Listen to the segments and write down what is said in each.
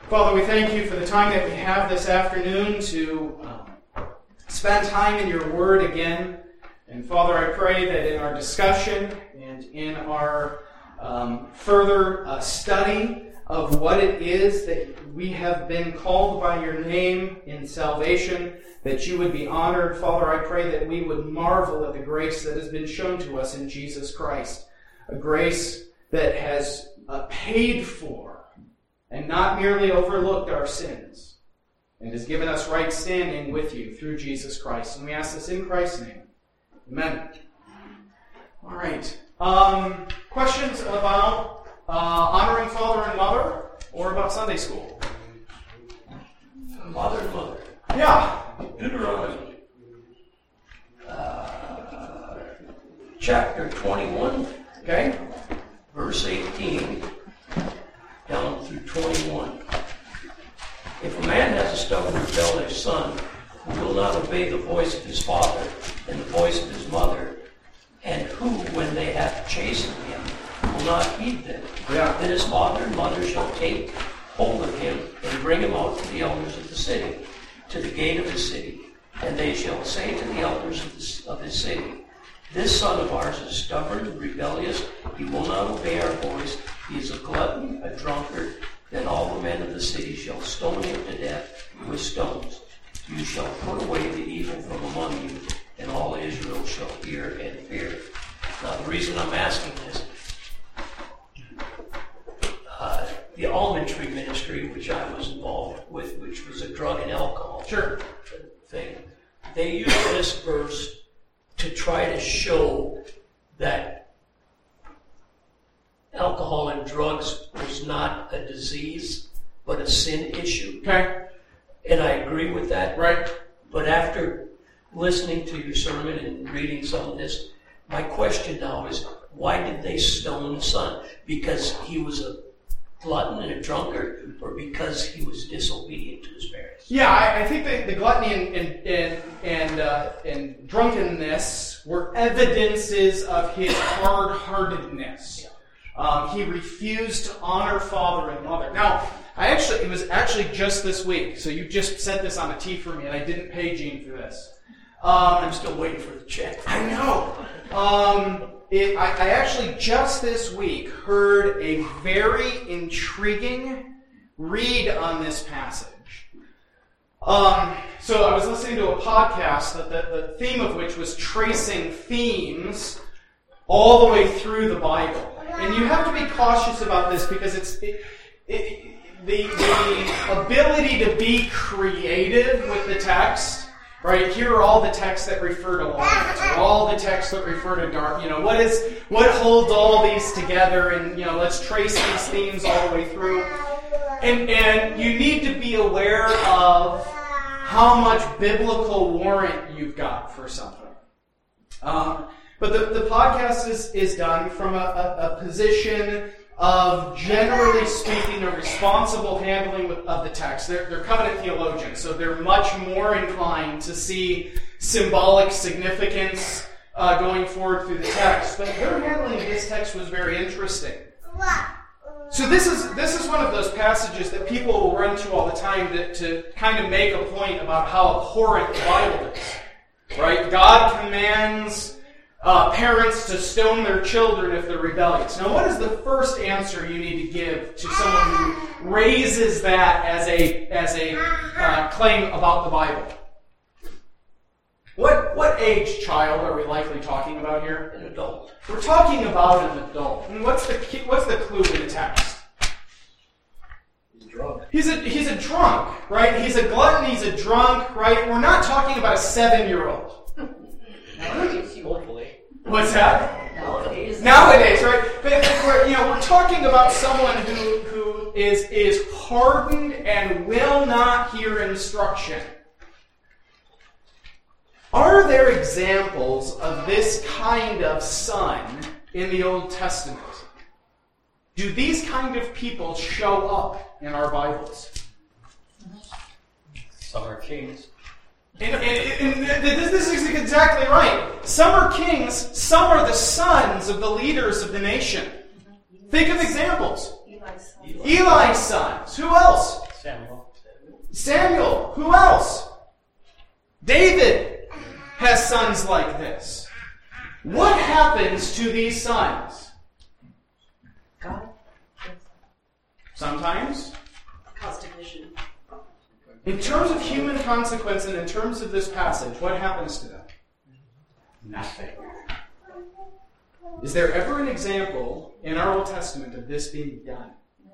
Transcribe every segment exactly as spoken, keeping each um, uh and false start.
Father, we thank you for the time that we have this afternoon to um, spend time in your word again. And Father, I pray that in our discussion and in our um, further uh, study of what it is that we have been called by your name in salvation, that you would be honored. Father, I pray that we would marvel at the grace that has been shown to us in Jesus Christ, a grace that has uh, paid for and not merely overlooked our sins, and has given us right standing with you through Jesus Christ. And we ask this in Christ's name. Amen. All right. Um, questions about uh, honoring father and mother, or about Sunday school? Father and mother. Yeah. Deuteronomy. Uh, chapter twenty-one. Okay. Verse eighteen. Down through twenty-one. If a man has a stubborn, rebellious son who will not obey the voice of his father and the voice of his mother, and who, when they have chastened him, will not heed them, Yeah. then his father and mother shall take hold of him and bring him out to the elders of the city, to the gate of the city, and they shall say to the elders of, the, of his city, this son of ours is stubborn and rebellious. He will not obey our voice. He is a glutton, a drunkard. Then all the men of the city shall stone him to death with stones. You shall put away the evil from among you, and all Israel shall hear and fear. Now, the reason I'm asking this, uh, the almond tree ministry, which I was involved with, which was a drug and alcohol Sure. thing, they used this verse to try to show that alcohol and drugs was not a disease, but a sin issue. Okay. And I agree with that. Right. But after listening to your sermon and reading some of this, my question now is, why did they stone the son? Because he was a glutton and a drunkard, or because he was disobedient to his parents? Yeah, I, I think that the gluttony and and and and, uh, and drunkenness were evidences of his hard-heartedness. Um, he refused to honor father and mother. Now, I actually it was actually just this week. So you just set this on a tee for me, and I didn't pay Gene for this. Um, I'm still waiting for the check. I know. Um, it, I, I actually just this week heard a very intriguing read on this passage. Um, so I was listening to a podcast that the, the theme of which was tracing themes all the way through the Bible. And you have to be cautious about this because it's it, it, the, the ability to be creative with the text. Right, here are all the texts that refer to light, or all the texts that refer to dark. You know, what is what holds all these together, and you know, let's trace these themes all the way through. And and you need to be aware of how much biblical warrant you've got for something. Um, but the, the podcast is is done from a, a, a position of, generally speaking, a responsible handling of the text. They're, they're covenant theologians, so they're much more inclined to see symbolic significance uh, going forward through the text. But their handling of this text was very interesting. So this is this is one of those passages that people will run to all the time to, to kind of make a point about how abhorrent the Bible is. Right? God commands Uh, parents to stone their children if they're rebellious. Now, what is the first answer you need to give to someone who raises that as a as a uh, claim about the Bible? What what age child are we likely talking about here? An adult. We're talking about an adult. And what's the what's the clue in the text? He's drunk. He's a he's a drunk, right? He's a glutton. He's a drunk, right? We're not talking about a seven-year-old. Hopefully. What's that? Nowadays. Nowadays, right? But we're, you know, we're talking about someone who, who is, is hardened and will not hear instruction. Are there examples of this kind of son in the Old Testament? Do these kind of people show up in our Bibles? Some are kings. And, and, and this is exactly right. Some are kings, some are the sons of the leaders of the nation. Think of examples. Eli's son. Eli's sons. Who else? Samuel. Samuel. Who else? David has sons like this. What happens to these sons? God. Sometimes. Cause ignition. In terms of human consequence and in terms of this passage, what happens to them? Nothing. Is there ever an example in our Old Testament of this being done?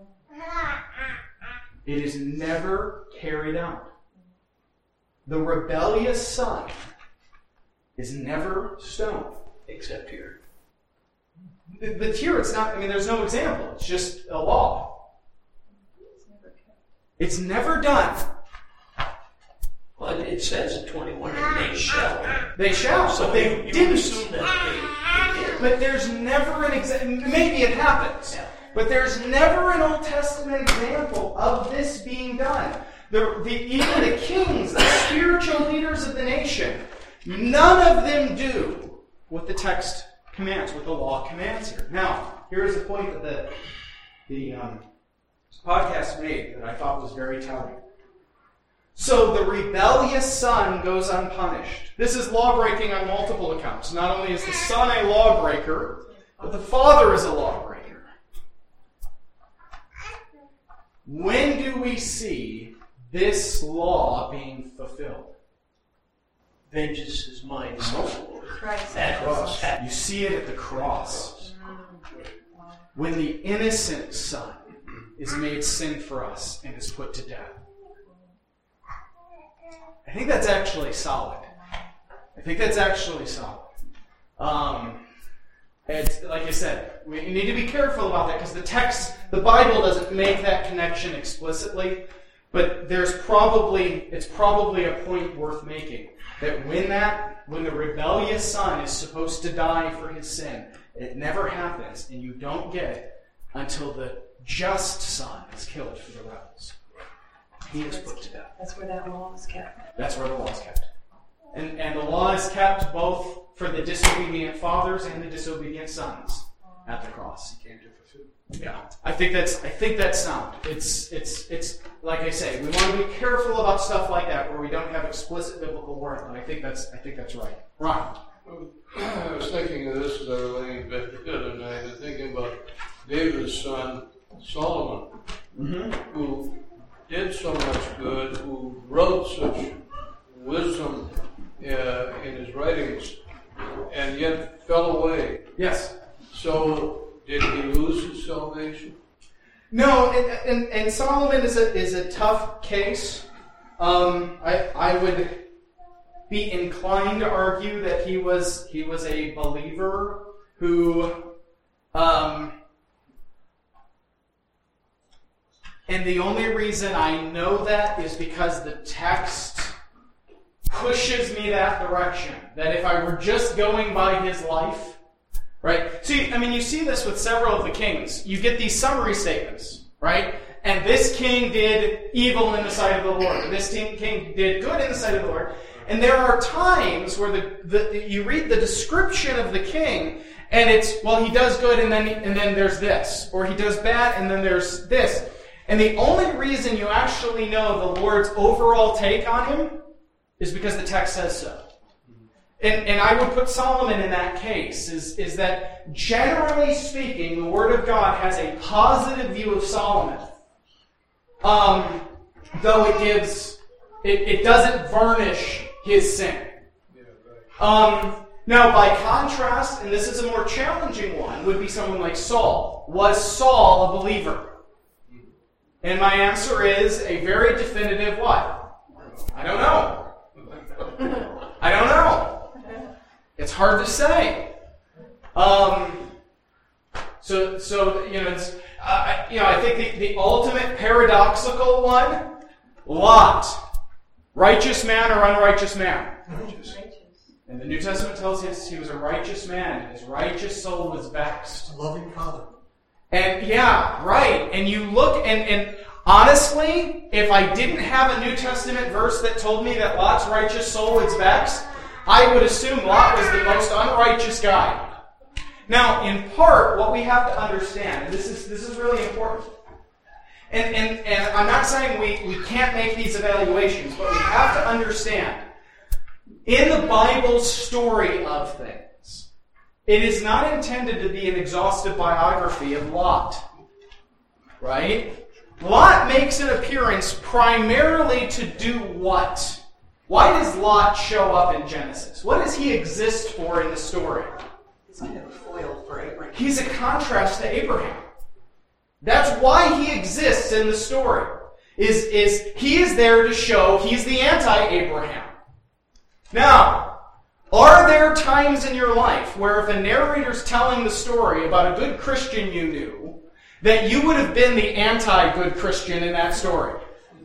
It is never carried out. The rebellious son is never stoned. Except here. But here it's not, I mean, there's no example. It's just a law. It's never done. Well, it says in twenty-one, and they shall. They shall, So but they you, you didn't. would assume that they, they did. But there's never an example. Maybe it happens. Yeah. But there's never an Old Testament example of this being done. The, the, even the kings, the spiritual leaders of the nation, none of them do what the text commands, what the law commands here. Now, here's the point that the, the um, podcast made that I thought was very telling. So the rebellious son goes unpunished. This is lawbreaking on multiple accounts. Not only is the son a lawbreaker, but the father is a lawbreaker. When do we see this law being fulfilled? Vengeance is mine, says the Lord. Christ. That cross. You see it at the cross. When the innocent son is made sin for us and is put to death. I think that's actually solid. I think that's actually solid. Um, it's, like I said, we need to be careful about that because the text, the Bible doesn't make that connection explicitly, but there's probably, it's probably a point worth making. That when that, when the rebellious son is supposed to die for his sin, it never happens, and you don't get it until the just son is killed for the rebels. He is put to death. That's where that law is kept. That's where the law is kept. And, and the law is kept both for the disobedient fathers and the disobedient sons at the cross. Yeah, I think that's I think that's sound. It's it's it's like I say, we want to be careful about stuff like that where we don't have explicit biblical word. And I think that's I think that's right. Ron. I was thinking of this as I was laying in bed the other night. I was thinking about David's son Solomon, Mm-hmm. who did so much good, who wrote such wisdom uh, in his writings, and yet fell away. Yes. So, did he lose his salvation? No, and, and, and Solomon is a is a tough case. Um, I I would be inclined to argue that he was he was a believer who, um, and the only reason I know that is because the text pushes me that direction. That if I were just going by his life. Right? See, I mean, you see this with several of the kings. You get these summary statements, right? And this king did evil in the sight of the Lord. This king did good in the sight of the Lord. And there are times where the, the you read the description of the king, and it's, well, he does good, and then and then there's this. Or he does bad, and then there's this. And the only reason you actually know the Lord's overall take on him is because the text says so. And, and I would put Solomon in that case, is, is that generally speaking, the Word of God has a positive view of Solomon. Um, though it gives, it, it doesn't varnish his sin. Um, now, by contrast, and this is a more challenging one, would be someone like Saul. Was Saul a believer? And my answer is a very definitive what? I don't know. I don't know. It's hard to say. Um, so, so you know, it's, uh, you know, I think the, the ultimate paradoxical one, Lot, righteous man or unrighteous man. Righteous. And the New Testament tells us he was a righteous man, and his righteous soul was vexed. A loving father. And yeah, right. And you look, and, and honestly, if I didn't have a New Testament verse that told me that Lot's righteous soul was vexed, I would assume Lot was the most unrighteous guy. Now, in part, what we have to understand, and this is this is really important, and, and, and I'm not saying we, we can't make these evaluations, but we have to understand, in the Bible's story of things, it is not intended to be an exhaustive biography of Lot. Right? Lot makes an appearance primarily to do what? Why does Lot show up in Genesis? What does he exist for in the story? He's kind of a foil for Abraham. He's a contrast to Abraham. That's why he exists in the story. Is, is he is there to show he's the anti-Abraham. Now, are there times in your life where if a narrator's telling the story about a good Christian you knew, that you would have been the anti-good Christian in that story?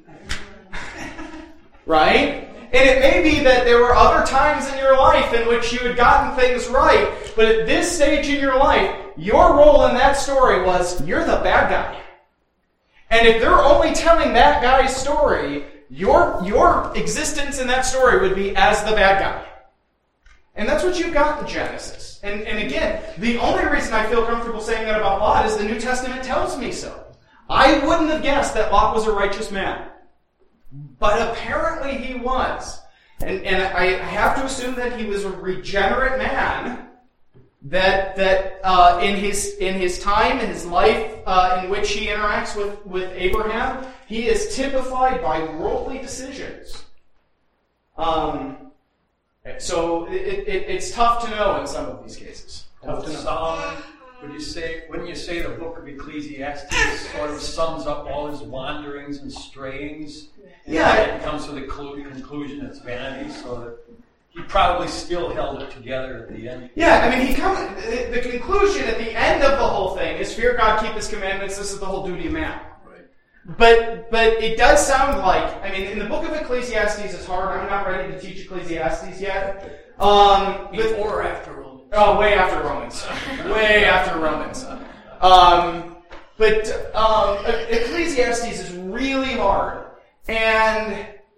Right? And it may be that there were other times in your life in which you had gotten things right, but at this stage in your life, your role in that story was, you're the bad guy. And if they're only telling that guy's story, your, your existence in that story would be as the bad guy. And that's what you've got in Genesis. And, and again, the only reason I feel comfortable saying that about Lot is the New Testament tells me so. I wouldn't have guessed that Lot was a righteous man. But apparently he was. And, and I have to assume that he was a regenerate man, that that uh, in his in his time, in his life uh, in which he interacts with, with Abraham, he is typified by worldly decisions. Um, so it, it, it's tough to know in some of these cases. Tough to know. Solomon, would you say, wouldn't you say the book of Ecclesiastes sort of sums up all his wanderings and strayings? And Yeah. it comes to the clu- conclusion it's vanity, so that he probably still held it together at the end. Yeah, I mean, he comes. The, the conclusion at the end of the whole thing is fear God, keep His commandments. This is the whole duty of man. Right. But but it does sound like, I mean, in the book of Ecclesiastes is hard. I'm not ready to teach Ecclesiastes yet. Um, but, Before or after Romans? oh, way after Romans. Way after Romans. Um, but um, Ecclesiastes is really hard. And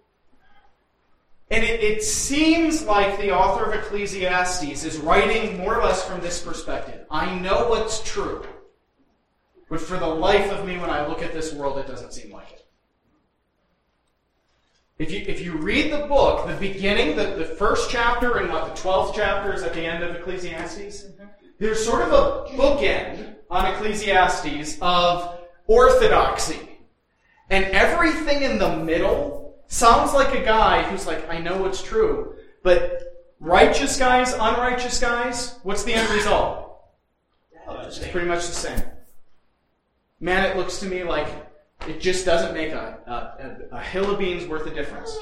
and it, it seems like the author of Ecclesiastes is writing more or less from this perspective. I know what's true, but for the life of me, when I look at this world, it doesn't seem like it. If you if you read the book, the beginning, the, the first chapter and what, the twelfth chapter is at the end of Ecclesiastes, there's sort of a bookend on Ecclesiastes of orthodoxy. And everything in the middle sounds like a guy who's like, I know what's true. But righteous guys, unrighteous guys, what's the end result? It's pretty much the same. Man, it looks to me like it just doesn't make a, a, a hill of beans worth of difference.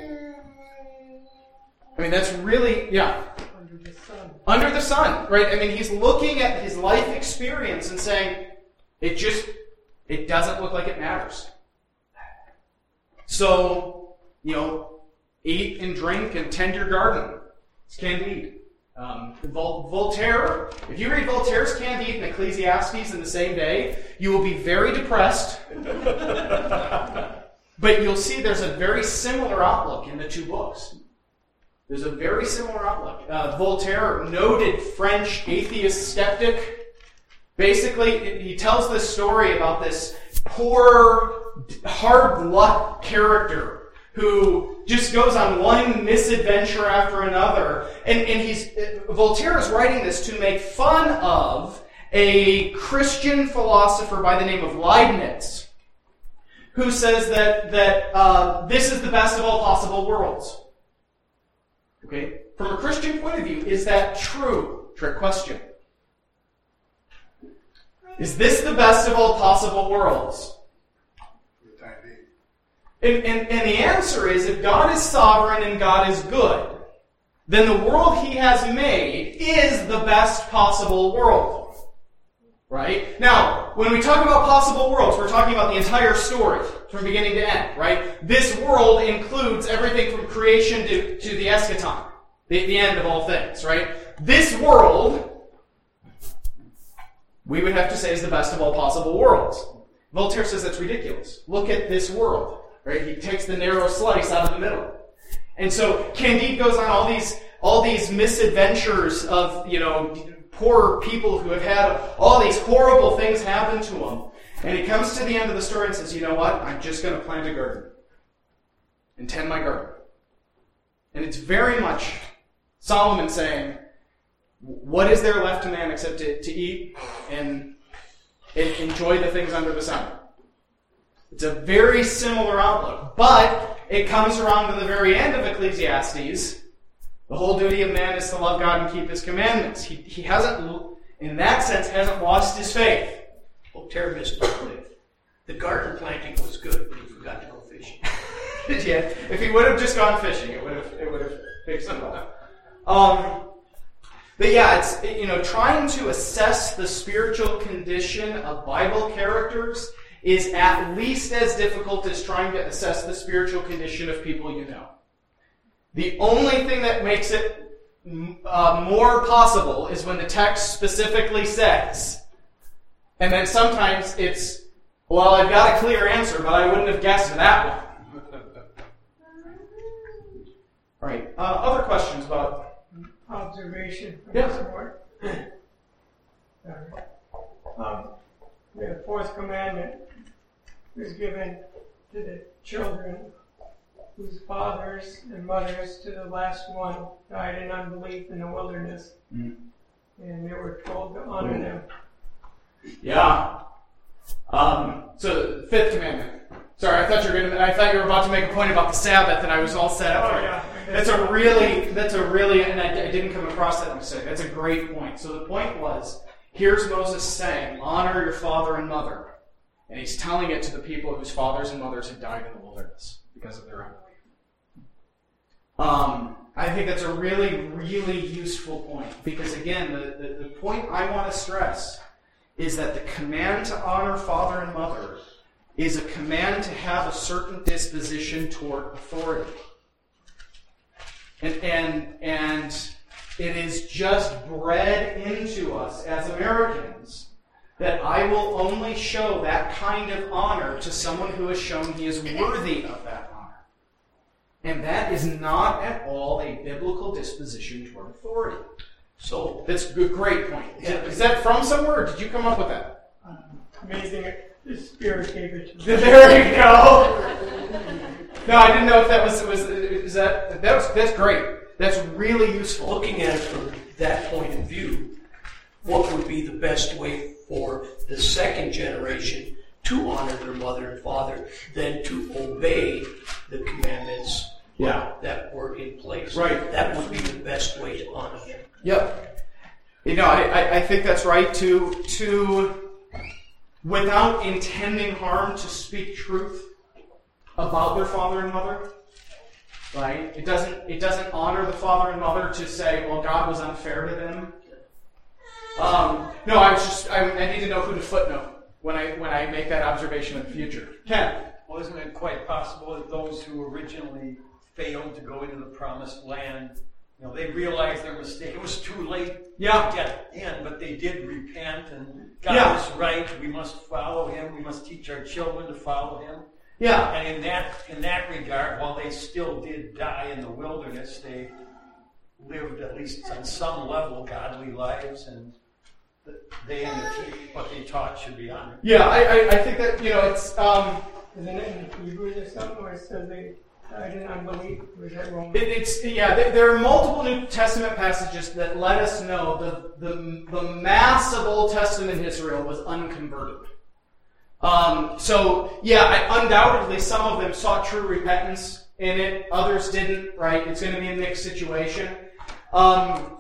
I mean, that's really, yeah. Under the sun. Under the sun, right? I mean, he's looking at his life experience and saying, it just, it doesn't look like it matters. So, you know, eat and drink and tend your garden. It's Candide. Um, Vol- Voltaire, if you read Voltaire's Candide and Ecclesiastes in the same day, you will be very depressed. But you'll see there's a very similar outlook in the two books. There's a very similar outlook. Uh, Voltaire, noted French atheist skeptic, basically he tells this story about this poor, hard luck character who just goes on one misadventure after another. And, and he's Voltaire is writing this to make fun of a Christian philosopher by the name of Leibniz, who says that, that uh, this is the best of all possible worlds. Okay? From a Christian point of view, is that true? Trick question. Is this the best of all possible worlds? And, and, and the answer is, if God is sovereign and God is good, then the world He has made is the best possible world. Right? Now, when we talk about possible worlds, we're talking about the entire story, from beginning to end, right? This world includes everything from creation to, to the eschaton, the, the end of all things, right? This world, we would have to say, is the best of all possible worlds. Voltaire says that's ridiculous. Look at this world. Right? He takes the narrow slice out of the middle. And so Candide goes on all these all these misadventures of, you know, poor people who have had all these horrible things happen to them. And he comes to the end of the story and says, you know what? I'm just going to plant a garden and tend my garden. And it's very much Solomon saying, what is there left to man except to, to eat and, and enjoy the things under the sun? It's a very similar outlook. But it comes around to the very end of Ecclesiastes. The whole duty of man is to love God and keep his commandments. He, he hasn't, in that sense, hasn't lost his faith. Oh, Terry missed the cliff. The garden planting was good, but he forgot to go fishing. Yeah, if he would have just gone fishing, it would have it would have fixed it all. Um, but yeah, it's you know trying to assess the spiritual condition of Bible characters is at least as difficult as trying to assess the spiritual condition of people you know. The only thing that makes it uh, more possible is when the text specifically says, and then sometimes it's, well, I've got a clear answer, but I wouldn't have guessed that one. Right. Uh, other questions about observation from Yeah. this board? Um, the fourth commandment was given to the children whose fathers and mothers to the last one died in unbelief in the wilderness. Mm. And they were told to honor them. Yeah. Um, so, fifth commandment. Sorry, I thought you were going to, I thought you were about to make a point about the Sabbath, and I was all set up for it. yeah. That's a really, that's a really, and I, I didn't come across that mistake. That's a great point. So the point was, here's Moses saying, honor your father and mother. And he's telling it to the people whose fathers and mothers had died in the wilderness because of their unbelief. Um, I think that's a really, really useful point. Because again, the, the, the point I want to stress is that the command to honor father and mother is a command to have a certain disposition toward authority. And, and, and it is just bred into us as Americans that I will only show that kind of honor to someone who has shown he is worthy of that honor. And that is not at all a biblical disposition toward authority. So, That's a good, great point. Is, it, is that from somewhere, or did you come up with that? Amazing, the Spirit gave it to me. There you go. No, I didn't know if that was was is that that was that's great. That's really useful. looking at it from that point of view, what would be the best way for the second generation to honor their mother and father than to obey the commandments Yeah. that were in place? Right. That would be the best way to honor them. Yep. You know, I, I, I think that's right to to without intending harm to speak truth about their father and mother. Right? It doesn't it doesn't honor the father and mother to say, well, God was unfair to them. Um, no, I was just I, I need to know who to footnote when I when I make that observation in the future. Ken. Well, isn't it quite possible that those who originally failed to go into the promised land, you know, they realized their mistake. It was too late Yeah. to get in, but they did repent, and God Yeah. is right. We must follow Him. We must teach our children to follow Him. Yeah. And in that in that regard, while they still did die in the wilderness, they lived at least on some level godly lives, and they and the te- what they taught should be honored. Yeah, I, I, I think that, you know, it's um Isn't it in Hebrews or something where it says they died in unbelief? Or is that wrong? It, it's yeah. There, there are multiple New Testament passages that let us know the the the mass of Old Testament Israel was unconverted. Um, so yeah, I, undoubtedly some of them sought true repentance in it. Others didn't. Right? It's going to be a mixed situation. Um,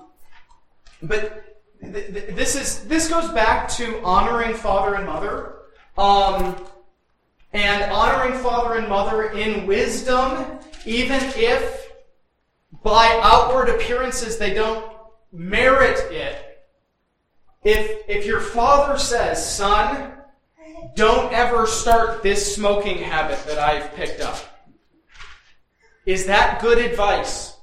but th- th- this is this goes back to honoring father and mother. Um, And honoring father and mother in wisdom, even if by outward appearances they don't merit it. If if your father says, son, don't ever start this smoking habit that I've picked up, is that good advice?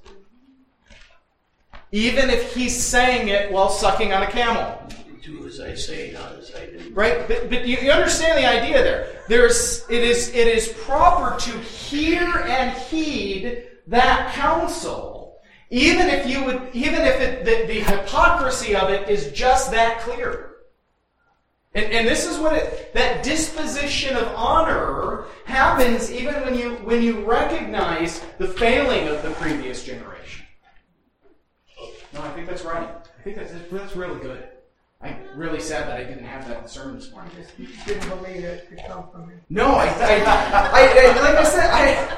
Even if he's saying it while sucking on a camel. Do as I say, not as I do. Right, but, but you, you understand the idea there. There's it is it is proper to hear and heed that counsel, even if you would, even if it, the, the hypocrisy of it is just that clear. And, and this is what it, that disposition of honor happens even when you when you recognize the failing of the previous generation. No, I think that's right. I think that's that's really good. I'm really sad that I didn't have that in the sermon this morning. I just didn't believe it could come from me. No, I, I, I, I like I said,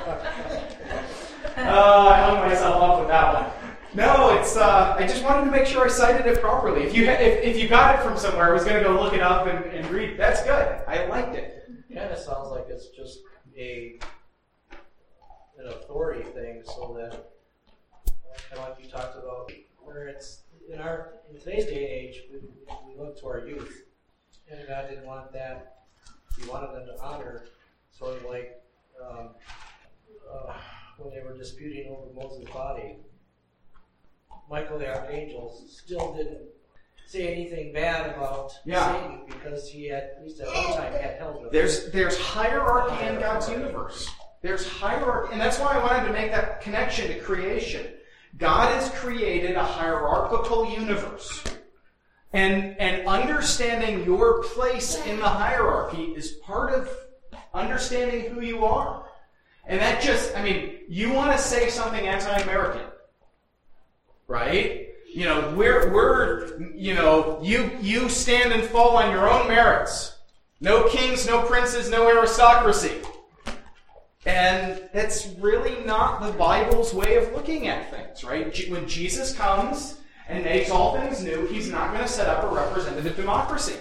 I, uh, I hung myself up with that one. No, it's. Uh, I just wanted to make sure I cited it properly. If you ha- if, if you got it from somewhere, I was going to go look it up and, and read. That's good. I liked it. It kind of sounds like it's just a an authority thing, so that kind of like you talked about, where it's in our in today's day and age, we, we look to our youth, and God didn't want that. He wanted them to honor, sort of like um, uh, when they were disputing over Moses' body. Michael the Archangel still didn't say anything bad about Yeah. Satan because he had, at least at one time, had held with There's there's hierarchy in God's universe. There's hierarchy, and that's why I wanted to make that connection to creation. God has created a hierarchical universe. And, and understanding your place in the hierarchy is part of understanding who you are. And that just, I mean, you want to say something anti-American, right? You know, we're, we're, you know, you, you stand and fall on your own merits. No kings, no princes, no aristocracy. And that's really not the Bible's way of looking at things, right? When Jesus comes and makes all things new, he's not going to set up a representative democracy.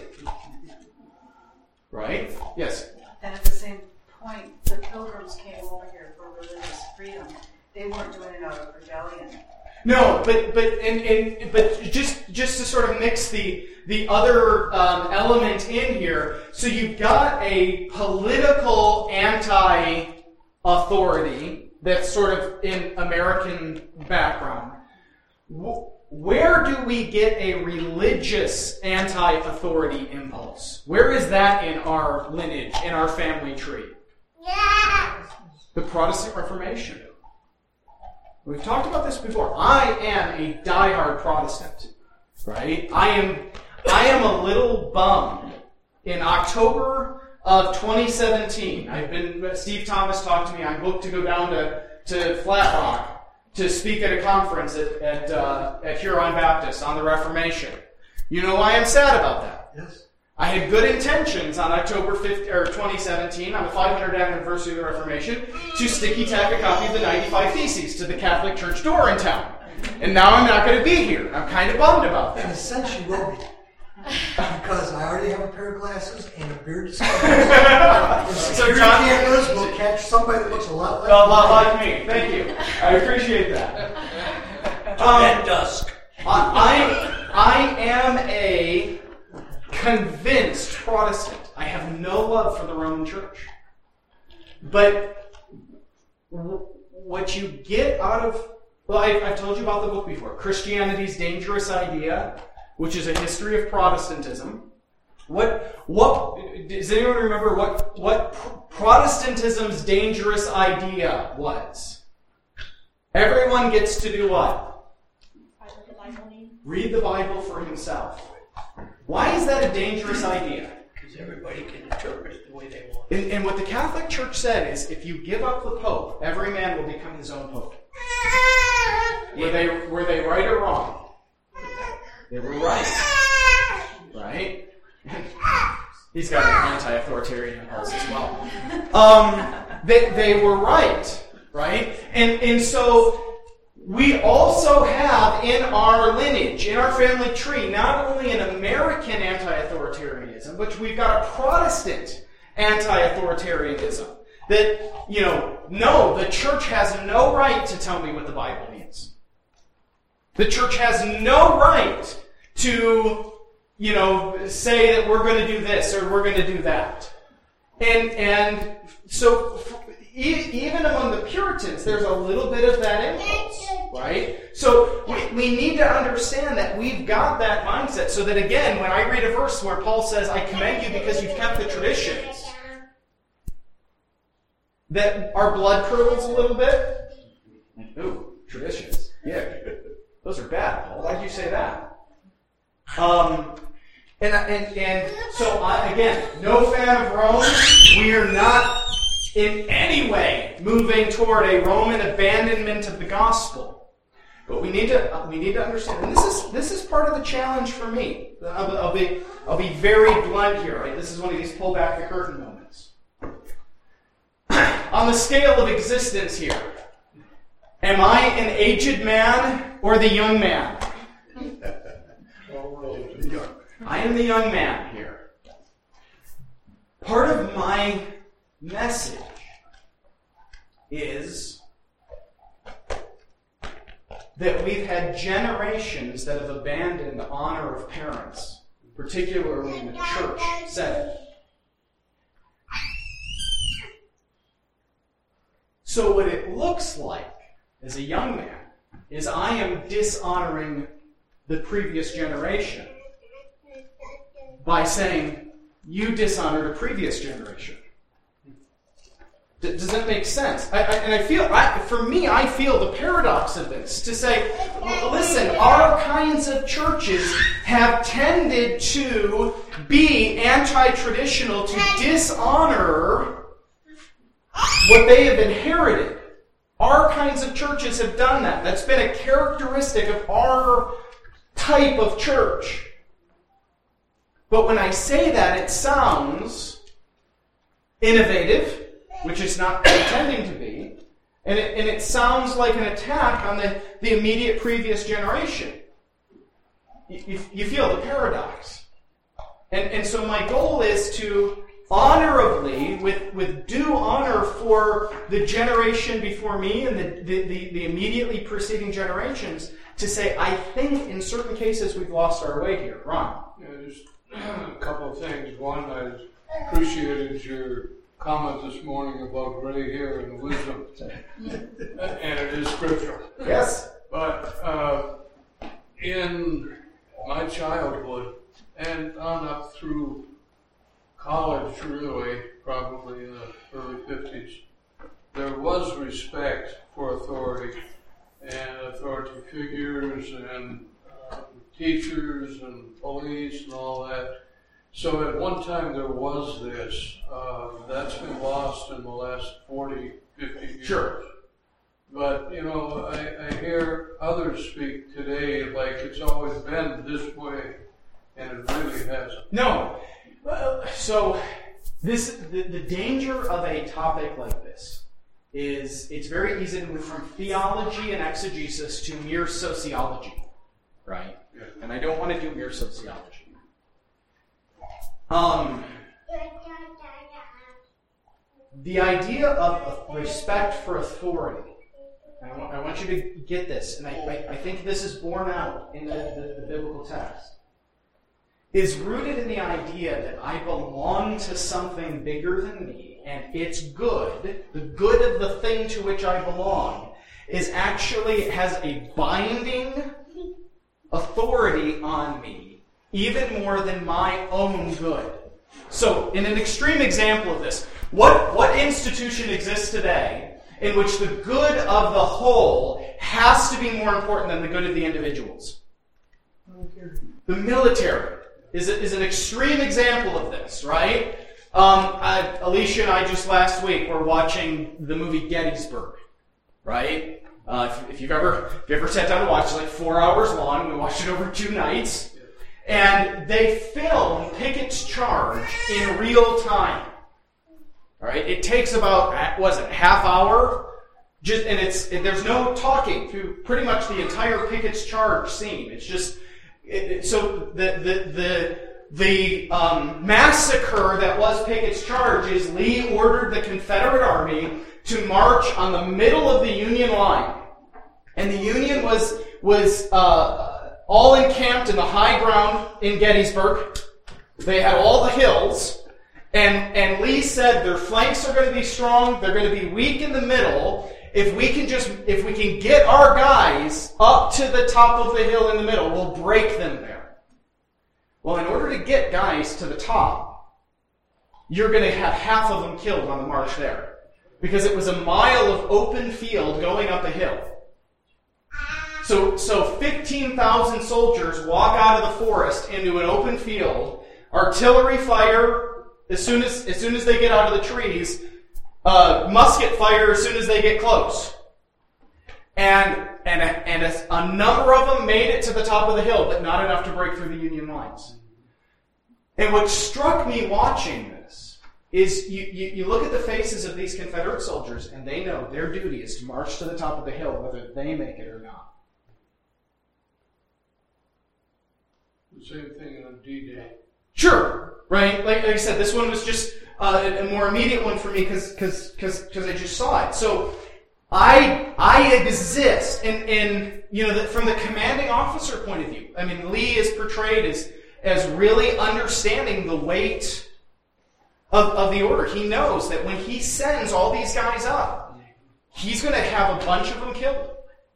Right? Yes? And at the same point, the Pilgrims came over here for religious freedom. They weren't doing it out of rebellion. No, but but and, and but just just to sort of mix the the other um, element in here, so you've got a political anti-authority that's sort of in American background. Where do we get a religious anti-authority impulse? Where is that in our lineage, in our family tree? Yeah. The Protestant Reformation. We've talked about this before. I am a diehard Protestant, right? I am, I am a little bummed. In October of twenty seventeen, I've been. Steve Thomas talked to me. I'm booked to go down to, to Flat Rock to speak at a conference at at, uh, at Huron Baptist on the Reformation. You know why I'm sad about that? Yes. I had good intentions on October fifth or twenty seventeen, on the five hundredth anniversary of the Reformation, to sticky tack a copy of the ninety-five Theses to the Catholic Church door in town. And now I'm not going to be here. I'm kind of bummed about In a that. sense, you will be. Because I already have a pair of glasses and a beard to So security John, cameras will catch somebody that looks a lot like a lot like me. Thank you. I appreciate that. Um, At dusk. I, I am a convinced Protestant. I have no love for the Roman Church. But w- what you get out of... Well, I've, I've told you about the book before. Christianity's Dangerous Idea, which is a history of Protestantism. What, what, does anyone remember what, what Protestantism's dangerous idea was? Everyone gets to do what? Read the Bible for himself. Why is that a dangerous idea? Because everybody can interpret it the way they want. And, and what the Catholic Church said is, if you give up the Pope, every man will become his own Pope. Were they, were they right or wrong? They were right. Right? He's got an anti-authoritarian impulse as well. Um, they, they were right. Right? And, and so... we also have in our lineage, in our family tree, not only an American anti-authoritarianism, but we've got a Protestant anti-authoritarianism. That, you know, no, the church has no right to tell me what the Bible means. The church has no right to, you know, say that we're going to do this or we're going to do that. And, and so... even among the Puritans, there's a little bit of that impulse, right? So we, we need to understand that we've got that mindset so that, again, when I read a verse where Paul says, I commend you because you've kept the traditions, that our blood curdles a little bit. Ooh, traditions. Yeah, those are bad, Paul. Why'd you say that? Um, And, and, and so, I, again, no fan of Rome. We are not in any way moving toward a Roman abandonment of the gospel. But we need to we need to understand, and this is this is part of the challenge for me. I'll, I'll be I'll be very blunt here. Right? This is one of these pull back the curtain moments. On the scale of existence here, am I an aged man or the young man? I am the young man here. Part of my message is that we've had generations that have abandoned the honor of parents, particularly in the church setting. So what it looks like as a young man is I am dishonoring the previous generation by saying, you dishonor the previous generation. D- does that make sense? I, I, and I feel, I, for me, I feel the paradox of this, to say, listen, our kinds of churches have tended to be anti-traditional, to dishonor what they have inherited. Our kinds of churches have done that. That's been a characteristic of our type of church. But when I say that, it sounds innovative, which it's not intending to be, and it, and it sounds like an attack on the, the immediate previous generation. You, you, you feel the paradox. And, and so my goal is to honorably, with, with due honor for the generation before me and the, the, the, the immediately preceding generations, to say, I think in certain cases we've lost our way here. Ron? Yeah, there's a couple of things. One, I appreciated your comment this morning about gray hair and wisdom. And it is scriptural. Yes. But uh, in my childhood and on up through college, really, probably in the early fifties, there was respect for authority and authority figures and uh, teachers and police and all that. So at one time there was this. Uh, that's been lost in the last forty, fifty years. Sure. But, you know, I, I hear others speak today like it's always been this way, and it really hasn't. No. Well, so this the, the danger of a topic like this is it's very easy to move from theology and exegesis to mere sociology, right? Yeah. And I don't want to do mere sociology. Um, the idea of respect for authority, I want, I want you to get this, and I, I, I think this is borne out in the, the, the biblical text, is rooted in the idea that I belong to something bigger than me, and it's good, the good of the thing to which I belong, is actually, has a binding authority on me, even more than my own good. So, in an extreme example of this, what, what institution exists today in which the good of the whole has to be more important than the good of the individuals? The military is, a, is an extreme example of this, right? Um, I, Alicia and I just last week were watching the movie Gettysburg, right? Uh, if, if you've ever if you ever sat down to watch, it's like four hours long. We watched it over two nights. And they filmed Pickett's charge in real time. All right, it takes about, what was it, half hour? Just, and it's it, there's no talking through pretty much the entire Pickett's charge scene. It's just it, it, so the the the the um, massacre that was Pickett's charge is Lee ordered the Confederate Army to march on the middle of the Union line, and the Union was was. Uh, all encamped in the high ground in Gettysburg. They had all the hills. And, and Lee said their flanks are going to be strong. They're going to be weak in the middle. If we can just, if we can get our guys up to the top of the hill in the middle, we'll break them there. Well, in order to get guys to the top, you're going to have half of them killed on the march there. Because it was a mile of open field going up a hill. So, so fifteen thousand soldiers walk out of the forest into an open field, artillery fire as soon as, as soon as they get out of the trees, uh, musket fire as soon as they get close. And, and, a, and a, a number of them made it to the top of the hill, but not enough to break through the Union lines. And what struck me watching this is you, you, you look at the faces of these Confederate soldiers, and they know their duty is to march to the top of the hill, whether they make it or not. The same thing on D-Day. Sure, right? Like, like I said, this one was just uh, a, a more immediate one for me because because because because I just saw it. So I I exist, and and you know, the, from the commanding officer point of view, I mean, Lee is portrayed as as really understanding the weight of of the order. He knows that when he sends all these guys up, he's going to have a bunch of them killed.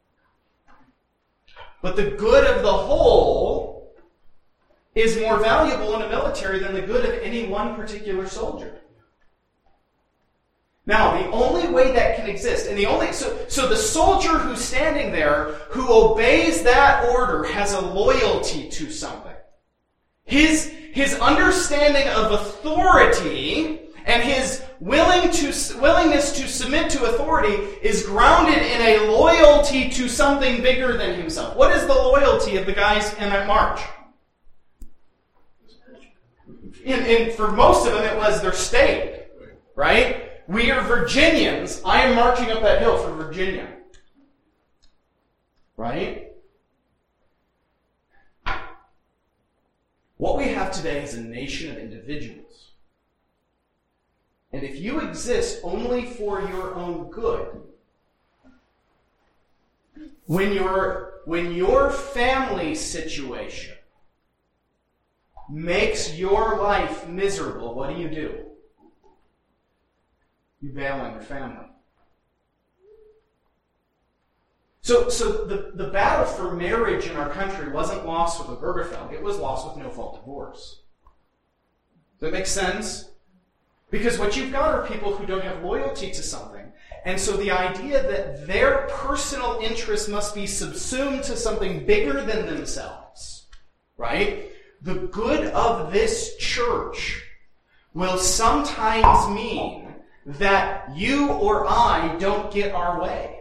But the good of the whole is more valuable in a military than the good of any one particular soldier. Now, the only way that can exist, and the only so so the soldier who's standing there who obeys that order has a loyalty to something. His his understanding of authority and his willing to willingness to submit to authority is grounded in a loyalty to something bigger than himself. What is the loyalty of the guys in that march? And, and for most of them, it was their state, right? We are Virginians. I am marching up that hill for Virginia, right? What we have today is a nation of individuals. And if you exist only for your own good, when your, when your family situation makes your life miserable, what do you do? You bail on your family. So, so the, the battle for marriage in our country wasn't lost with Obergefell. It was lost with no-fault divorce. Does that make sense? Because what you've got are people who don't have loyalty to something. And so the idea that their personal interest must be subsumed to something bigger than themselves, right? The good of this church will sometimes mean that you or I don't get our way.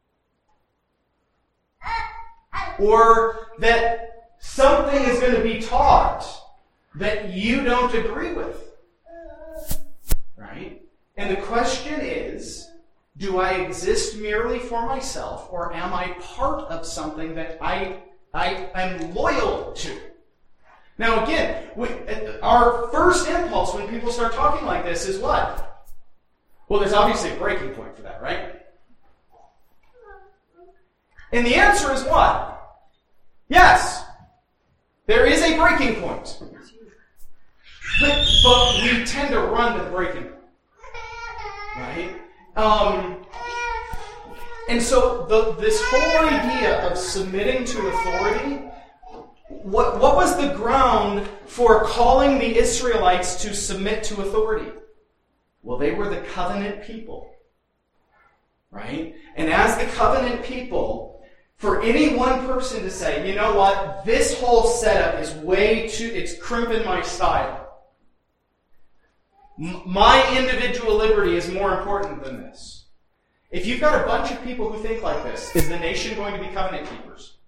Or that something is going to be taught that you don't agree with. Right? And the question is, do I exist merely for myself, or am I part of something that I, I am loyal to? Now again, we, our first impulse when people start talking like this is what? Well, there's obviously a breaking point for that, right? And the answer is what? Yes. There is a breaking point. But, but we tend to run to the breaking point. Right? Um, and so the, this whole idea of submitting to authority, what, what was the ground for calling the Israelites to submit to authority? Well, they were the covenant people. Right? And as the covenant people, for any one person to say, you know what, this whole setup is way too, it's crimping my style. M- my individual liberty is more important than this. If you've got a bunch of people who think like this, is the nation going to be covenant keepers?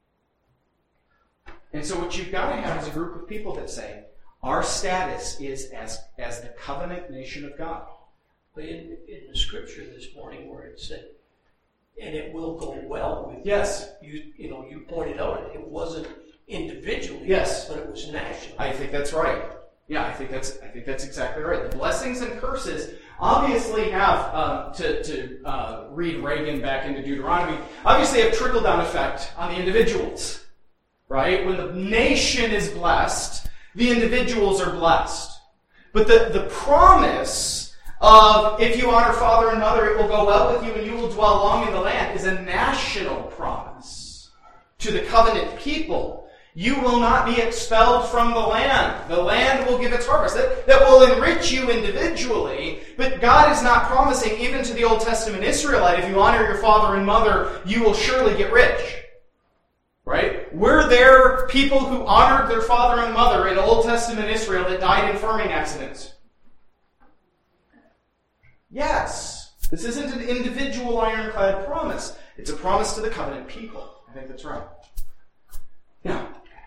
And so what you've got to have is a group of people that say, our status is as, as the covenant nation of God. But in, in the scripture this morning where it said, and it will go well with yes. you. You, you know, you pointed out it wasn't individually, yes, but it was national. I think that's right. Yeah, I think that's I think that's exactly right. The blessings and curses obviously have um, to to uh, read Reagan back into Deuteronomy. Obviously, have trickle down effect on the individuals, right? When the nation is blessed, the individuals are blessed. But the the promise of if you honor father and mother, it will go well with you and you will dwell long in the land is a national promise to the covenant people. You will not be expelled from the land. The land will give its harvest. That, that will enrich you individually, but God is not promising, even to the Old Testament Israelite, if you honor your father and mother, you will surely get rich. Right? Were there people who honored their father and mother in Old Testament Israel that died in farming accidents? Yes. This isn't an individual ironclad promise. It's a promise to the covenant people. I think that's right. Yeah.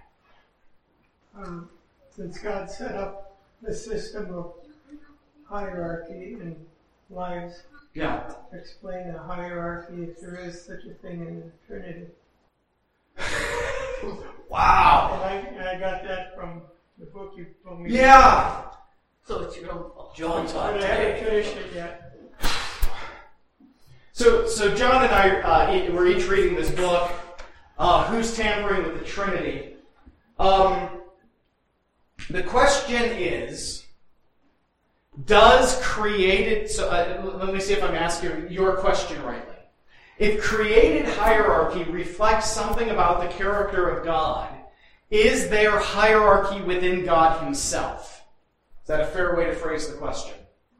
Um, since God set up the system of hierarchy in lives, Yeah. explain a hierarchy if there is such a thing in the Trinity. Wow. And I, and I got that from the book you told me. Yeah. So it's your own fault. John taught But I haven't today. finished it yet. So, so John and I uh, e- were each reading this book, uh, Who's Tampering with the Trinity? Um, the question is, does created... So uh, let me see if I'm asking your question rightly. If created hierarchy reflects something about the character of God, is there hierarchy within God himself? Is that a fair way to phrase the question?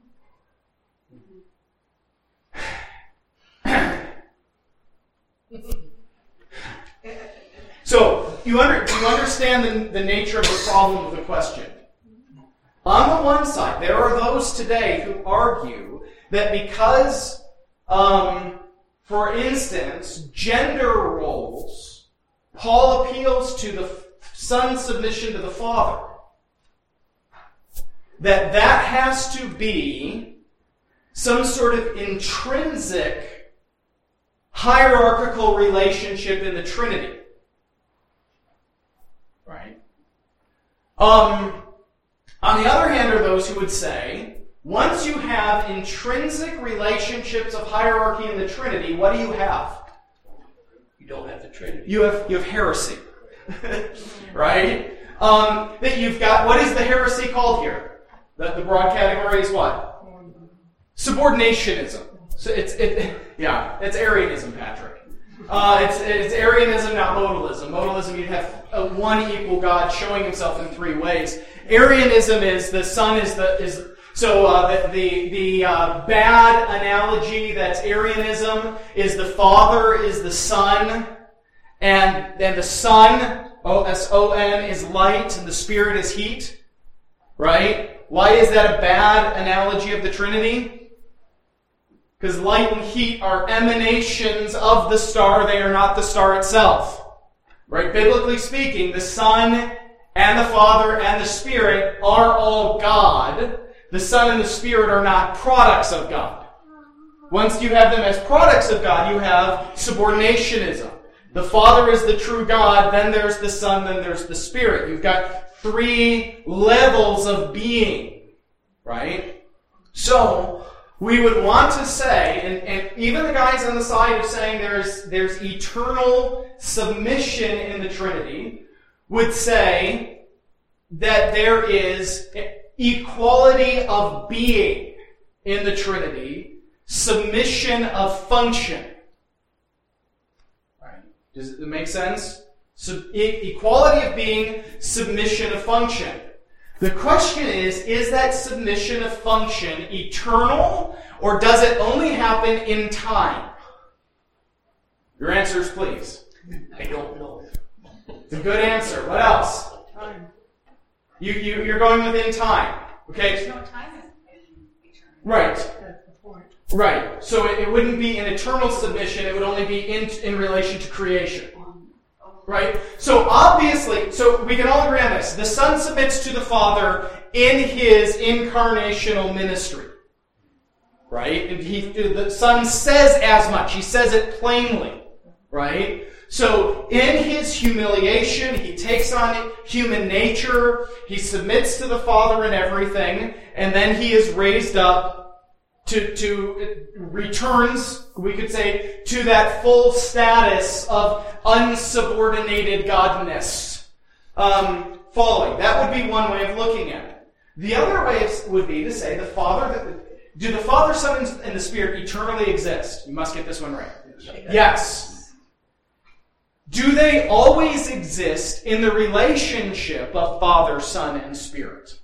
So, you under, do you understand the, the nature of the problem of the question? On the one side, there are those today who argue that because, um, for instance, gender roles, Paul appeals to the son's submission to the father, that that has to be some sort of intrinsic hierarchical relationship in the Trinity. Right? Um, on the other hand are those who would say, once you have intrinsic relationships of hierarchy in the Trinity, what do you have? You don't have the Trinity. You have you have heresy. Right? Um, that you've got, what is the heresy called here? The, the broad category is what? Subordinationism. So it's it yeah, it's Arianism, Patrick. Uh, it's it's Arianism, not modalism. Modalism, you'd have a one equal God showing himself in three ways. Arianism is the Son is the is so uh, the the, the uh, bad analogy that's Arianism is the Father is the Son, and then the Son O S O N is light and the Spirit is heat. Right? Why is that a bad analogy of the Trinity? Because light and heat are emanations of the star. They are not the star itself. Right? Biblically speaking, the Son and the Father and the Spirit are all God. The Son and the Spirit are not products of God. Once you have them as products of God, you have subordinationism. The Father is the true God, then there's the Son, then there's the Spirit. You've got three levels of being. Right? So, we would want to say, and, and even the guys on the side of saying there's, there's eternal submission in the Trinity, would say that there is equality of being in the Trinity, submission of function. Right? Does it make sense? So, e- equality of being, submission of function. The question is, is that submission of function eternal, or does it only happen in time? Your answers, please. I don't know. It's a good answer. What else? Time. You, you, you're going within time. Okay? There's no time in eternity. Right. That's the point. Right. So it, it wouldn't be an eternal submission. It would only be in, in relation to creation. Right? So obviously, so we can all agree on this. The Son submits to the Father in his incarnational ministry. Right? And he, the Son says as much. He says it plainly. Right? So in his humiliation, he takes on human nature. He submits to the Father in everything. And then he is raised up to, to, returns, we could say, to that full status of unsubordinated godness. Um, following. That would be one way of looking at it. The other way would be to say the Father, do the Father, Son, and the Spirit eternally exist? You must get this one right. Yes. Do they always exist in the relationship of Father, Son, and Spirit?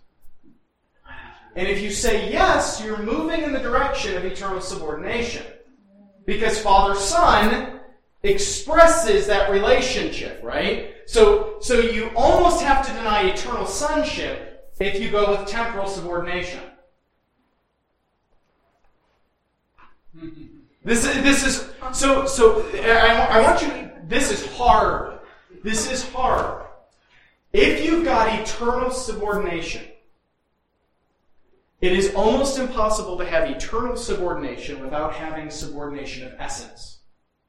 And if you say yes, you're moving in the direction of eternal subordination. Because Father, Son expresses that relationship, right? So, so you almost have to deny eternal sonship if you go with temporal subordination. This is, this is, so, so, I, I want you, this is hard. This is hard. If you've got eternal subordination, it is almost impossible to have eternal subordination without having subordination of essence.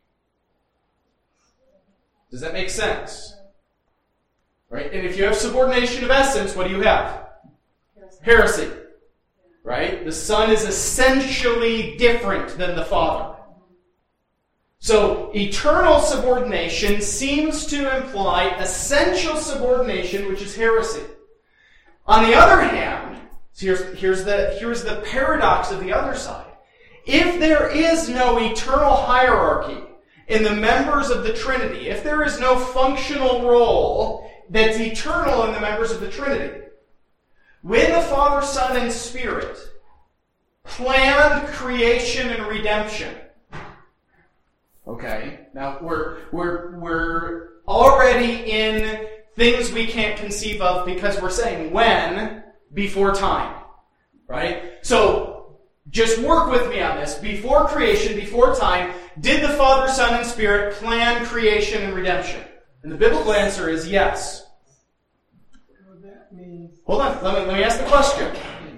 Does that make sense? Right? And if you have subordination of essence, what do you have? Heresy. Right? The Son is essentially different than the Father. So, eternal subordination seems to imply essential subordination, which is heresy. On the other hand, so here's, here's, the, here's the paradox of the other side. If there is no eternal hierarchy in the members of the Trinity, if there is no functional role that's eternal in the members of the Trinity, when the Father, Son, and Spirit planned creation and redemption, okay, now we're, we're, we're already in things we can't conceive of because we're saying when before time, right? So, just work with me on this. Before creation, before time, did the Father, Son, and Spirit plan creation and redemption? And the biblical answer is yes. That means Hold on, let me, let me ask the question.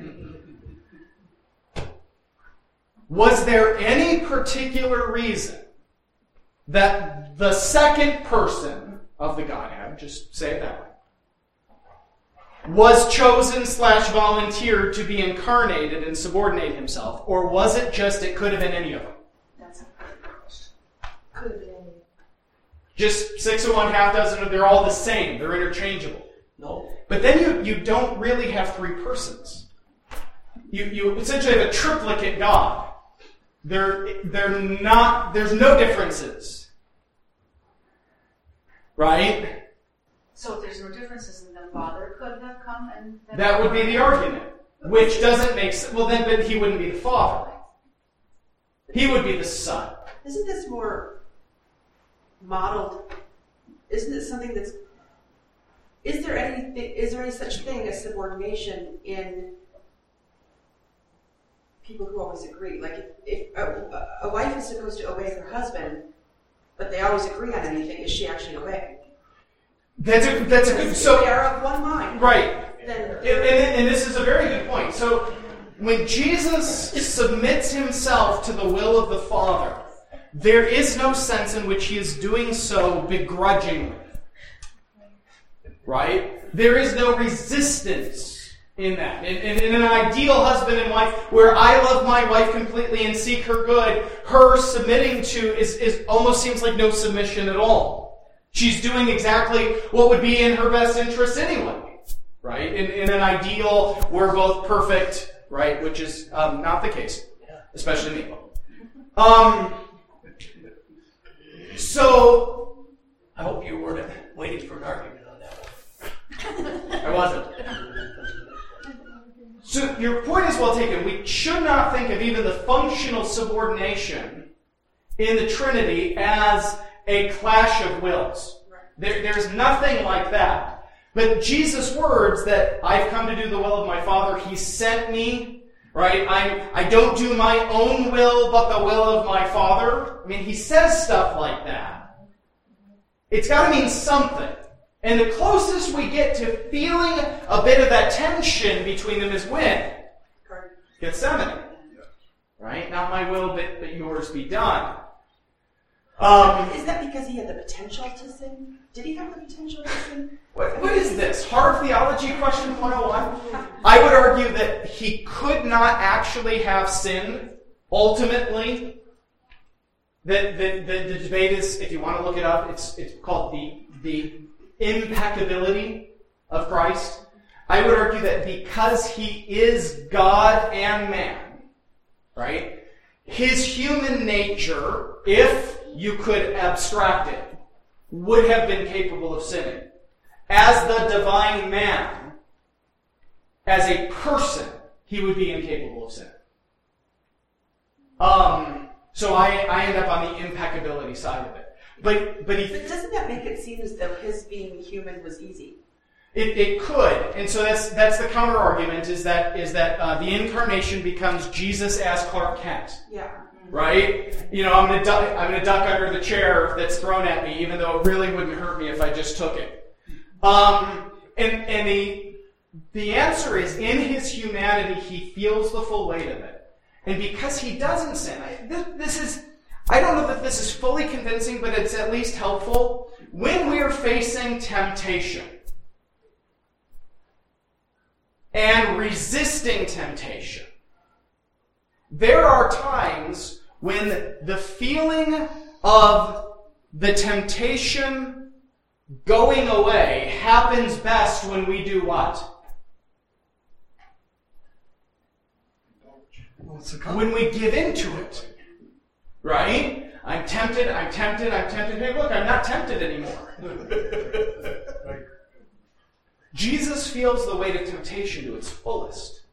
Was there any particular reason that the second person of the Godhead, just say it that way, was chosen slash volunteered to be incarnated and subordinate himself? Or was it just, it could have been any of them? That's a good question. Could have been any. Just six of one, half dozen of, they're all the same. They're interchangeable. No. But then you, you don't really have three persons. You, you essentially have a triplicate God. They're, they're not, there's no differences. Right? So if there's no differences, then the Father could have come and... That would be the argument. Which doesn't make sense. Well, then but he wouldn't be the Father. He would be the Son. Isn't this more modeled? Isn't it something that's... Is there any, is there any such thing as subordination in people who always agree? Like, if, if a, a wife is supposed to obey her husband, but they always agree on anything, is she actually obeying? That's a, that's a good... So, they are of one mind. Right. Then, and, and, and this is a very good point. So, when Jesus submits himself to the will of the Father, there is no sense in which he is doing so begrudgingly. Right? There is no resistance in that. In, in, in an ideal husband and wife, where I love my wife completely and seek her good, her submitting to is, is almost seems like no submission at all. She's doing exactly what would be in her best interest anyway. Right? In, in an ideal, we're both perfect, right? Which is um, not the case. Especially me. Um, so... I hope you weren't waiting for an argument on that one. I wasn't. So your point is well taken. We should not think of even the functional subordination in the Trinity as a clash of wills. There, there's nothing like that. But Jesus' words that I've come to do the will of my Father, He sent me, right? I I don't do my own will, but the will of my Father. I mean, He says stuff like that. It's got to mean something. And the closest we get to feeling a bit of that tension between them is when? Gethsemane. Right? Not my will, but, but yours be done. Um, is that because he had the potential to sin? Did he have the potential to sin? What, what is this? Hard theology question one oh one? I would argue that he could not actually have sinned, ultimately. The, the, the, the debate is, if you want to look it up, it's, it's called the, the impeccability of Christ. I would argue that because he is God and man, right, his human nature, if you could abstract it, would have been capable of sinning. As the divine man, as a person, he would be incapable of sinning. Um, so I, I end up on the impeccability side of it. But but he But doesn't that make it seem as though his being human was easy? It, it could, and so that's that's the counter argument is that is that uh, the incarnation becomes Jesus as Clark Kent, Yeah. right? You know, I'm gonna duck, I'm gonna duck under the chair that's thrown at me, even though it really wouldn't hurt me if I just took it. Um, and and the the answer is in his humanity he feels the full weight of it, and because he doesn't sin, I, this, this is I don't know that this is fully convincing, but it's at least helpful when we are facing temptation. And resisting temptation. There are times when the feeling of the temptation going away happens best when we do what? When we give into it. Right? I'm tempted, I'm tempted, I'm tempted. Hey, look, I'm not tempted anymore. Jesus feels the weight of temptation to its fullest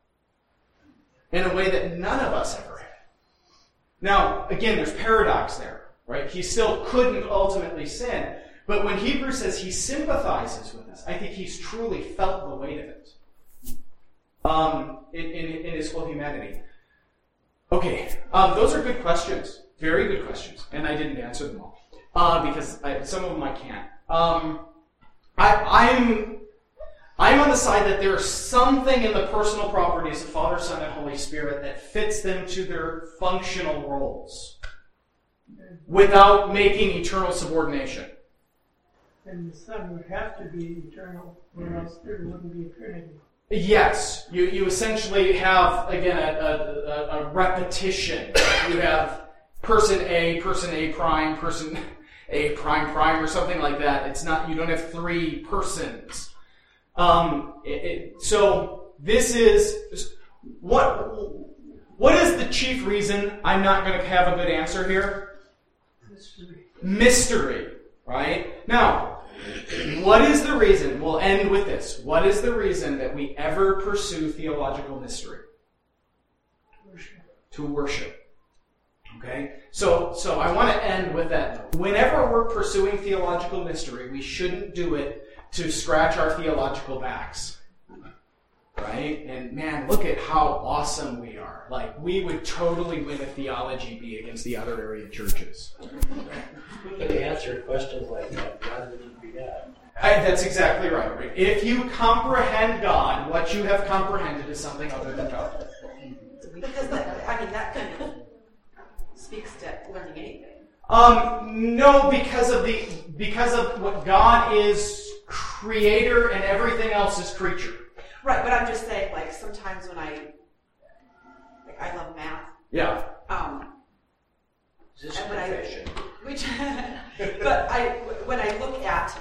in a way that none of us ever had. Now, again, there's paradox there, right? He still couldn't ultimately sin, but when Hebrews says he sympathizes with us, I think he's truly felt the weight of it um, in, in, in his full humanity. Okay, um, those are good questions, very good questions, and I didn't answer them all uh, because I, some of them I can't. Um, I, I'm I'm on the side that there's something in the personal properties of Father, Son, and Holy Spirit that fits them to their functional roles without making eternal subordination. And the Son would have to be eternal, or else there wouldn't be a Trinity. Yes, you, you essentially have, again, a, a, a repetition. You have person A, person A prime, person A prime prime, or something like that. It's not, you don't have three persons. Um, it, it, so this is what what is the chief reason I'm not going to have a good answer here? Mystery. Mystery, right? Now, what is the reason? We'll end with this. What is the reason that we ever pursue theological mystery? Worship. To worship. Okay? So, so I want to end with that. Whenever we're pursuing theological mystery, we shouldn't do it to scratch our theological backs. Right? And man, look at how awesome we are. Like, we would totally win a theology bee against the other area churches. We can answer questions like that. God wouldn't be God. I, that's exactly right, right. If you comprehend God, what you have comprehended is something other than God. Because that, I mean, that kind of speaks to learning anything. Um, no, because of the because of what God is creator and everything else is creature. Right, but I'm just saying, like, sometimes when I, like, I love math. Yeah. Um, Is this a and when confession? I, which, but I, when I look at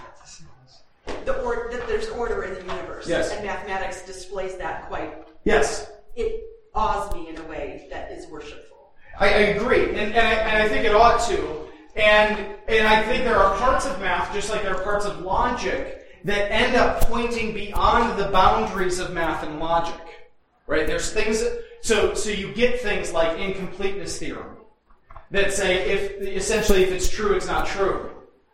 the or that there's order in the universe, Yes. and mathematics displays that quite. Yes. It awes me in a way that is worshipful. I, I agree, and and I, and I think it ought to. And and I think there are parts of math, just like there are parts of logic, that end up pointing beyond the boundaries of math and logic. Right? There's things that, so so you get things like incompleteness theorem that say if essentially if it's true, it's not true.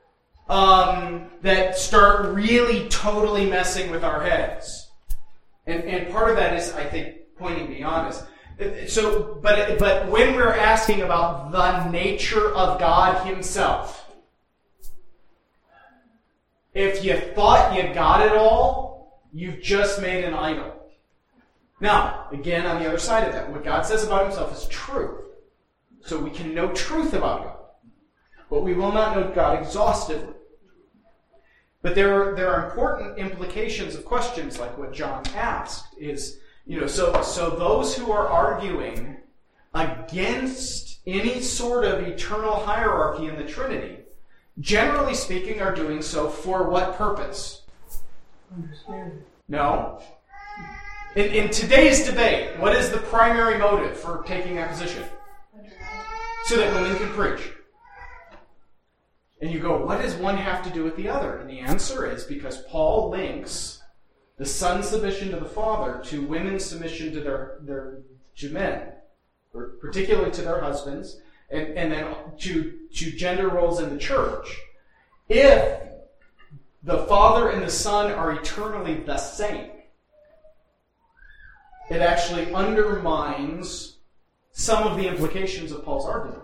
Um, that start really totally messing with our heads. And and part of that is, I think, pointing beyond us. So, but but when we're asking about the nature of God Himself, if you thought you got it all, you've just made an idol. Now, again, on the other side of that, what God says about Himself is truth. So we can know truth about God, but we will not know God exhaustively. But there are there are important implications of questions like what John asked. Is You know, so so those who are arguing against any sort of eternal hierarchy in the Trinity, generally speaking, are doing so for what purpose? Understanding. No. In, in today's debate, what is the primary motive for taking that position? So that women can preach. And you go, what does one have to do with the other? And the answer is because Paul links the son's submission to the father to women's submission to their, their to men, or particularly to their husbands, and, and then to, to gender roles in the church. If the Father and the Son are eternally the same, it actually undermines some of the implications of Paul's argument.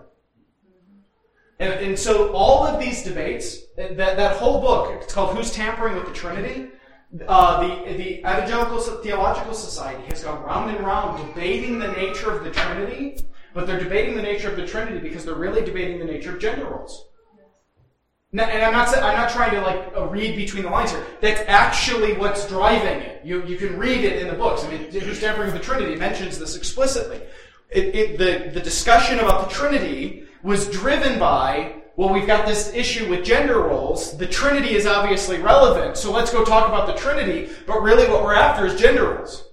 And, and so all of these debates, that, that whole book, it's called Who's Tampering with the Trinity? Uh, the, the Evangelical Theological Society has gone round and round debating the nature of the Trinity, but they're debating the nature of the Trinity because they're really debating the nature of gender roles. Now, and I'm not I'm not trying to like uh, read between the lines here. That's actually what's driving it. You you can read it in the books. I mean, Who's Tampering with the Trinity mentions this explicitly. It, it, the, the discussion about the Trinity was driven by, well, we've got this issue with gender roles. The Trinity is obviously relevant, so let's go talk about the Trinity, but really what we're after is gender roles.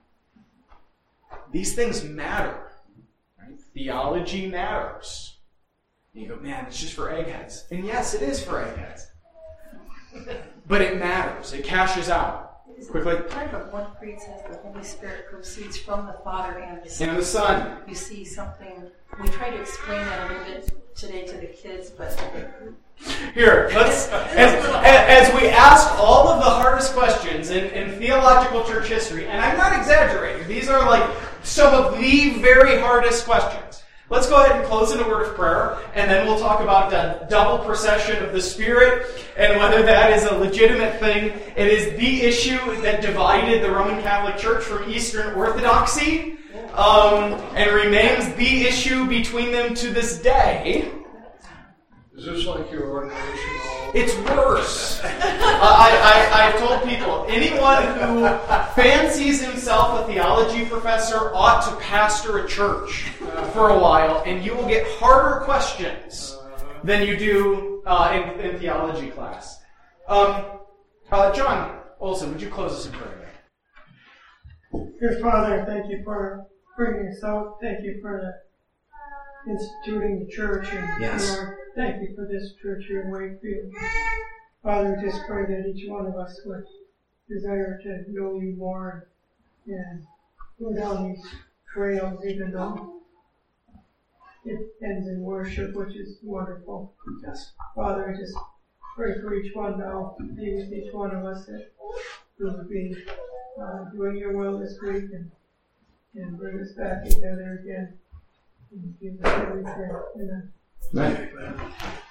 These things matter. Right? Theology matters. And you go, man, it's just for eggheads. And yes, it is for eggheads. But it matters. It cashes out. Quickly. Part of one creed says the Holy Spirit proceeds from the Father and the Son. And the Son. You see something, we try to explain that a little bit today to the kids, but... Here, let's, as, as we ask all of the hardest questions in, in theological church history, and I'm not exaggerating, these are like some of the very hardest questions. Let's go ahead and close in a word of prayer, and then we'll talk about the double procession of the Spirit and whether that is a legitimate thing. It is the issue that divided the Roman Catholic Church from Eastern Orthodoxy, um, and remains the issue between them to this day. Is this like your ordination? It's worse. uh, I, I, I've told people, anyone who fancies himself a theology professor ought to pastor a church for a while, and you will get harder questions than you do uh, in, in theology class. Um, uh, John Olson, would you close us in prayer? Dear Father, thank you for bringing us out. Thank you for the instituting the church, and Yes. Lord, thank you for this church here in Wakefield. Father, we just pray that each one of us would desire to know you more and go down these trails, even though it ends in worship, which is wonderful. Yes. Father, I just pray for each one now, be with each one of us that will be uh, doing your will this week and, and bring us back together again. In Jesus' name we pray. Amen. Amen.